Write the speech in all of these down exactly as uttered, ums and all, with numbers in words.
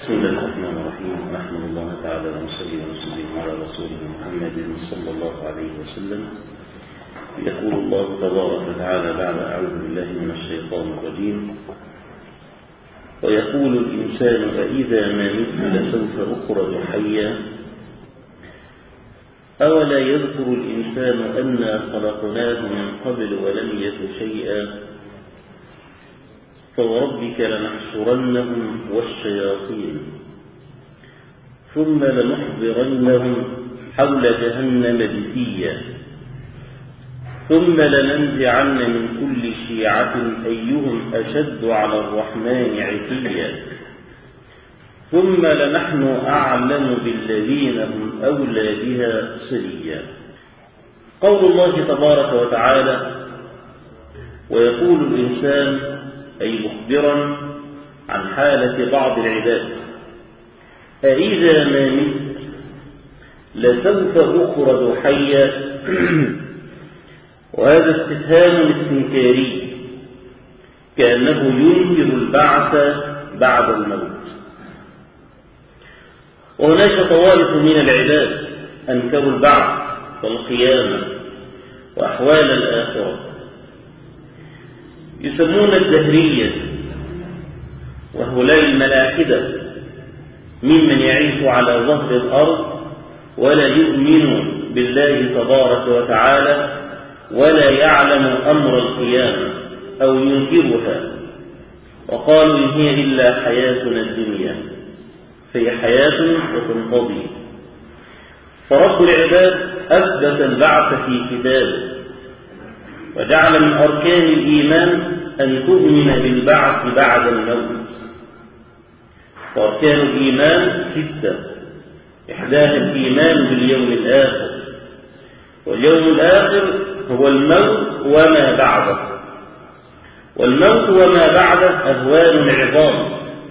بسم الله الرحمن الرحيم. نحمد الله تعالى ونصلي ونسلم على رسوله محمد صلى الله عليه وسلم. يقول الله تبارك وتعالى بعد أعوذ بالله من الشيطان الرجيم: ويقول الإنسان أإذا ما مت لسوف أخرج حيا أولا يذكر الإنسان أنا خلقناه من قبل ولم يك شيئا فوربك لنحشرنهم والشياطين ثم لنحضرنهم حول جهنم جثيا ثم لننزعن من كل شيعة أيهم أشد على الرحمن عتيا ثم لنحن أعلم بالذين هم أولى بها صليا. قول الله تبارك وتعالى: ويقول الإنسان، أي مخبرا عن حالة بعض العباد: أإذا ما مت لسوف أخرج حيا. وهذا استفهام استنكاري كأنه ينكر البعث بعد الموت. وهناك طوائف من العباد أنكروا البعث والقيامة وأحوال الآخرة، يسمون الدهرية، وهؤلاء الملاحدة ممن يعيش على ظهر الأرض ولا يؤمن بالله تبارك وتعالى ولا يعلم أمر القيامة أو ينكرها، وقالوا إن هي إلا حياتنا الدنيا فهي حياة وتنقضي. فرب العباد أثبت البعث في كتابه، وجعل من أركان الإيمان أن تؤمن بالبعث بعد الموت. وأركان الإيمان ستة: إحداها الإيمان باليوم الآخر، واليوم الآخر هو الموت وما بعده، والموت وما بعده أهوال عظام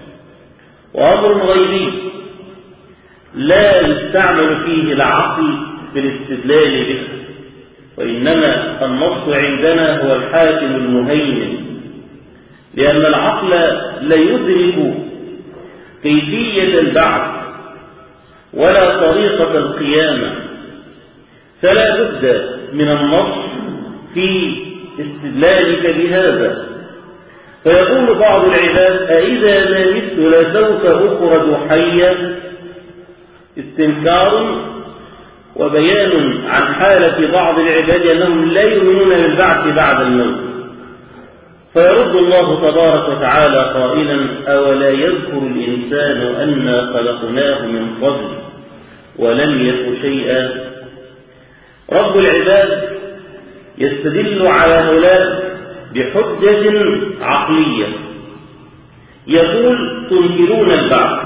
وأمر غيبي لا يستعمل فيه العقل في الاستدلال به، وإنما النص عندنا هو الحاكم المهيمن، لأن العقل لا يدرك كيفية البعث ولا طريقة القيامة، فلا بد من النص في استدلالك بهذا. فيقول بعض العباد: أإذا ما مت لسوف أخرج حيا، استنكار وبيان عن حالة بعض العباد أنهم لا يؤمنون بالبعث بعد الموت. فيرد الله تبارك وتعالى قائلا: أولا يذكر الإنسان أنا خلقناه من قبل ولم يك شيئا. رب العباد يستدل على هؤلاء بحجة عقلية، يقول: تنكرون البعث،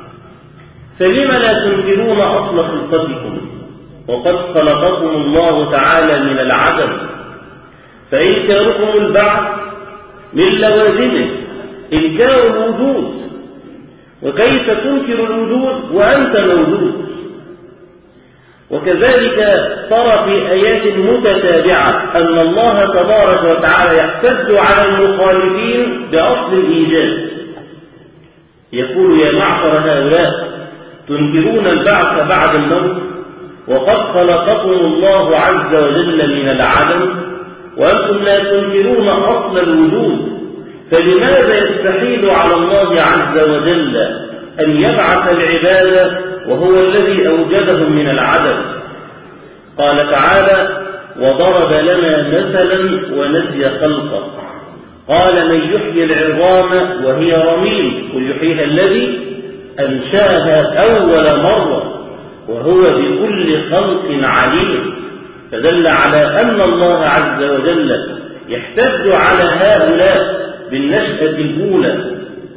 فلم لا تنكرون أصل خلقتكم وقد خلقكم الله تعالى من العدم؟ فإنكاركم البعث من لوازمه إنكار الوجود، وكيف تنكر الوجود وأنت موجود؟ وكذلك ترى في آيات متتابعة أن الله تبارك وتعالى يحتج على المخالفين بأصل الإيجاد، يقول: يا معشر هؤلاء تنكرون البعث بعد الموت وقد خلقكم الله عز وجل من العدم، وأنتم لا تنكرون أصل الوجود، فلماذا يستحيل على الله عز وجل أن يبعث العباد وهو الذي أوجدهم من العدم؟ قال تعالى: وضرب لنا مثلا ونسي خلقه قال: من يحيي العظام وهي رميم قل يحييها الذي أنشأها أول مرة وهو بكل خلق عليم. فدل على أن الله عز وجل يحتج على هؤلاء بالنشأة الأولى.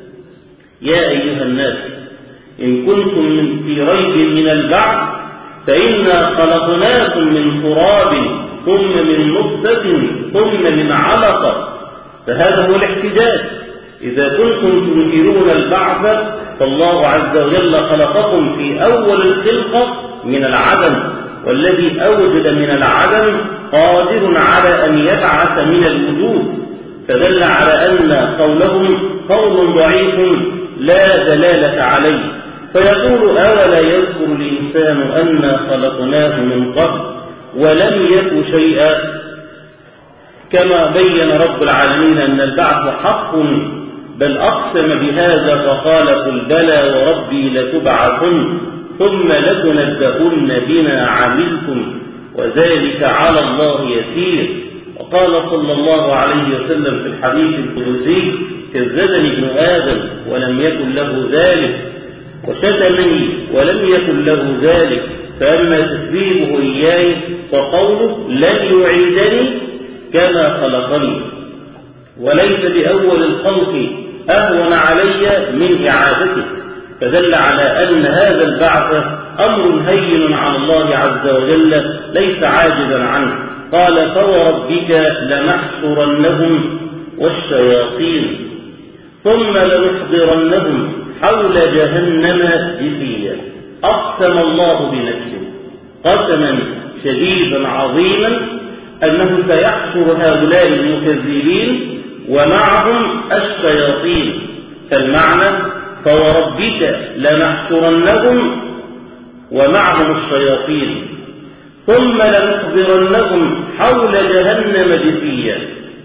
يا أيها الناس إن كنتم في ريب من البعث فإنا خلقناكم من تراب ثم من نطفة ثم من علقة. فهذا هو الاحتجاج. إذا كنتم تنكرون البعث فالله عز وجل خلقكم في أول الخلقة من العدم، والذي أوجد من العدم قادر على أن يبعث من الوجود. فدل على أن قولهم قول ضعيف لا دلالة عليه، فيقول أولا يذكر الإنسان أنا خلقناه من قبل ولم يك شيئا، كما بين رب العالمين أن البعث حق، بل أقسم بهذا فقال قل بلى وربي لتبعثن ثم لتنبؤن بما عملتم وذلك على الله يسير. وقال صلى الله عليه وسلم في الحديث القدسي كذبني ابن آدم ولم يكن له ذلك، وشتمني ولم يكن له ذلك، فأما تكذيبه إياي فقوله لن يعيدني كما خلقني، وليس بأول الخلق أهون علي من إعادته، فدل على أن هذا البعث أمر هين على الله عز وجل ليس عاجزا عنه. قال فوربك لنحشرنهم والشياطين ثم لنحضرنهم حول جهنم جثيا. أقسم الله بنفسه قسما شديدا عظيما أنه سيحشر هؤلاء المكذبين ومعهم الشياطين، فالمعنى فوربك لنحشرنهم ومعهم الشياطين ثم لنحضرنهم حول جهنم جثيا.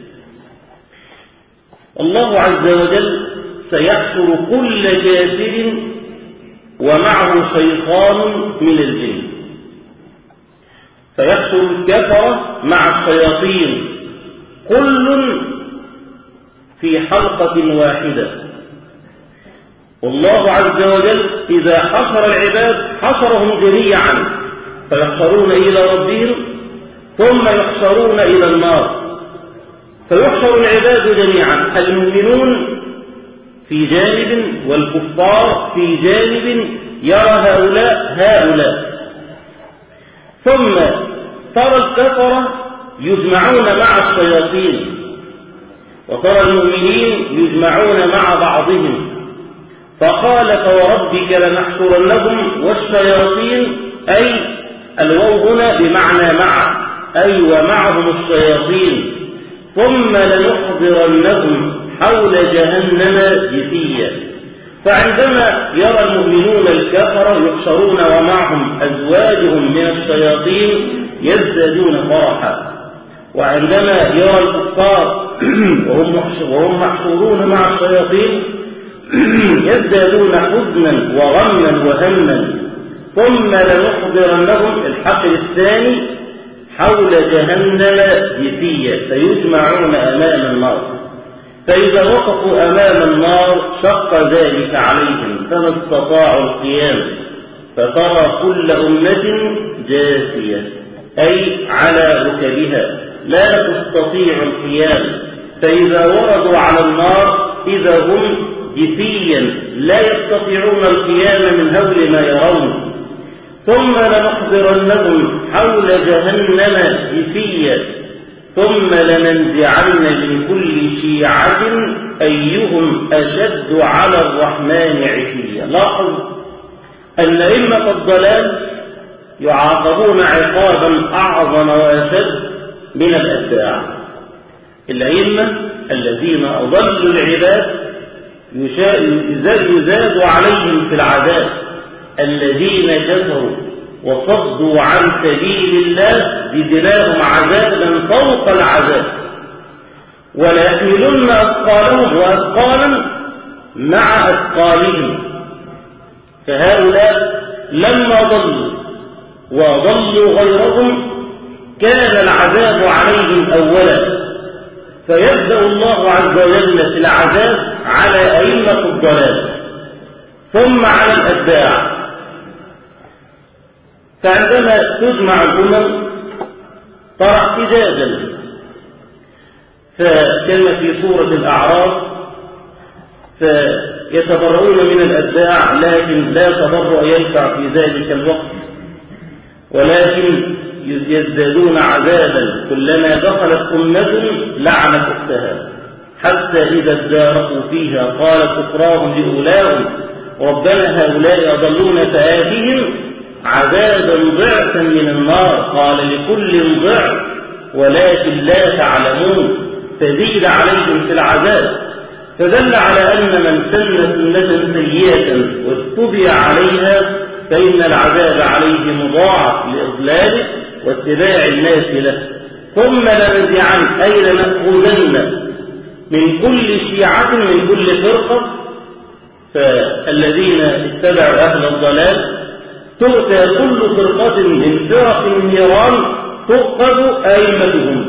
الله عز وجل سيحشر كل كافر ومعه شيطان من الجن، فيحشر الكفر مع الشياطين كل في حلقة واحدة. والله عز وجل إذا حشر العباد حشرهم جميعا، فيحشرون إلى ربهم ثم يحشرون إلى النار، فيحشر العباد جميعا، المؤمنون في جانب والكفار في جانب، يرى هؤلاء هؤلاء، ثم ترى الكفرة يجمعون مع الشياطين، وترى المؤمنين يجمعون مع بعضهم. فقال فوربك لنحشرنهم والشياطين، أي الواو هنا بمعنى مع، أي ومعهم الشياطين، ثم لنحضرنهم حول جهنم جثيا. فعندما يرى المؤمنون الكفر يحشرون ومعهم أزواجهم من الشياطين يزدادون فرحا، وعندما يرى الكفار وهم محشورون مع الشياطين يزدادون حزنا وغما وهما. ثم لنحضرنهم الحشر الثاني حول جهنم جثيا، فيجمعون أمام النار، فإذا وقفوا أمام النار شق ذلك عليهم فما استطاعوا القيام، فترى كل أمة جاثية أي على ركبها لا تستطيع القيام، فإذا وردوا على النار إذا هم جثيا لا يستطيعون القيام من هول ما يرون. ثم لنحضرنهم حول جهنم جثيا ثم لننزعن من كل شيعة أيهم أشد على الرحمن عتيا. لاحظ أن أئمة الضلال يعاقبون عقابا أعظم وأشد من الأتباع. الأئمة الذين أضلوا العباد يزاد عليهم في العذاب، الذين كفروا وصدوا عن سبيل الله زدناهم عذابا فوق العذاب، وليحملن أثقالهم وأثقالا مع أثقالهم. فهؤلاء لما ضلوا وضلوا غيرهم كان العذاب عليهم أولا، فيبدأ الله عز وجل في العذاب على أئمة الضلال ثم على الأتباع. فعندما تجمع الأمم ترى احتجاجا، فكما في سورة الأعراف فيتبرؤون من الأتباع لكن لا تبرؤ ينفع في ذلك الوقت، ولكن يزدادون عذابا كلما دخلت أمة لعنت أختها، حتى إذا اداركوا فيها قالت أخراهم لأولاهم ربنا هؤلاء أضلون فآتهم عذابا ضعفا من النار، قال لكل ضعف ولكن لا تعلمون، فزيد عليهم في العذاب. فدل على أن من سن سنة سيئة واتبع عليها فإن العذاب عليه مضاعف لإضلاله واتباع الناس له. ثم لننزعن أي لنأخذن من كل شيعة من كل فرقة، فالذين اتبعوا أهل الضلال تؤتى كل فرقة من فرق النيران تؤخذ أئمتهم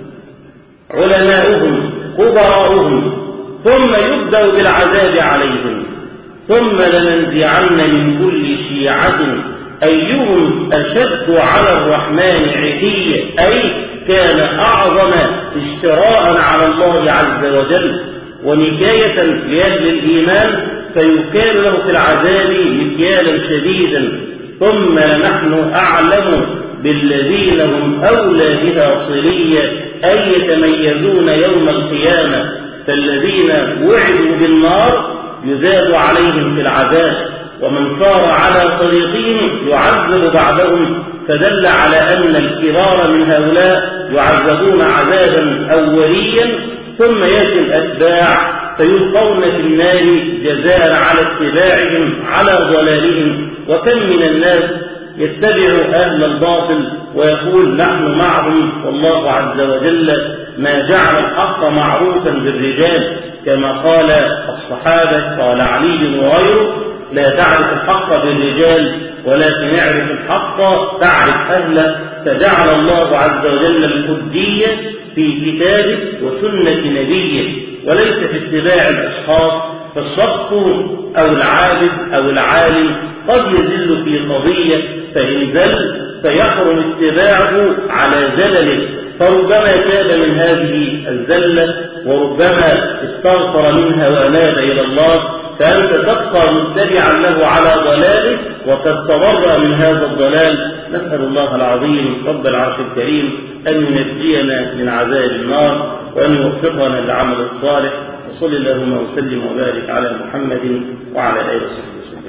علماؤهم كبراؤهم ثم يبدأ بالعذاب عليهم. ثم لننزعن من كل شيعة أيهم أشد على الرحمن عتيا، أي كان أعظم اشتراء على الله عز وجل ونكاية لأهل الإيمان فيكال له في العذاب مكيالا شديدا. ثم نحن أعلم بالذين هم أولى بها صليا أي يتميزون يوم القيامة، فالذين وعدوا بالنار يزاد عليهم في العذاب، ومن صار على طريقهم يعذب بعدهم، فدل على أن الكبار من هؤلاء يعذبون عذابا أوليا ثم يأتي الأتباع فيلقون في النار جزاء على اتباعهم على ضلالهم. وكم من الناس يتبع أهل الباطل ويقول نحن معهم، والله عز وجل ما جعل الحق معروفا بالرجال كما قال الصحابة، قال علي وغيره لا تعرف الحق بالرجال ولكن اعرف الحق تعرف أهله. فجعل الله عز وجل الحجية في كتابه وسنة نبيه وليس في اتباع الأشخاص. فالشخص أو العابد أو العالم قد يزل في قضية، فإن زل فيحرم اتباعه على زلله، فربما تاب من هذه الزلة وربما استغفر منها وأناب إلى الله، فأنت تبقى متبعا له على ضلاله وقد تبرأ من هذا الضلال. نسأل الله العظيم رب العرش الكريم أن ينجينا من عذاب النار وأن يوفقنا للعمل الصالح. وصل اللهم وسلم وبارك على محمد وعلى آله وصحبه وسلم.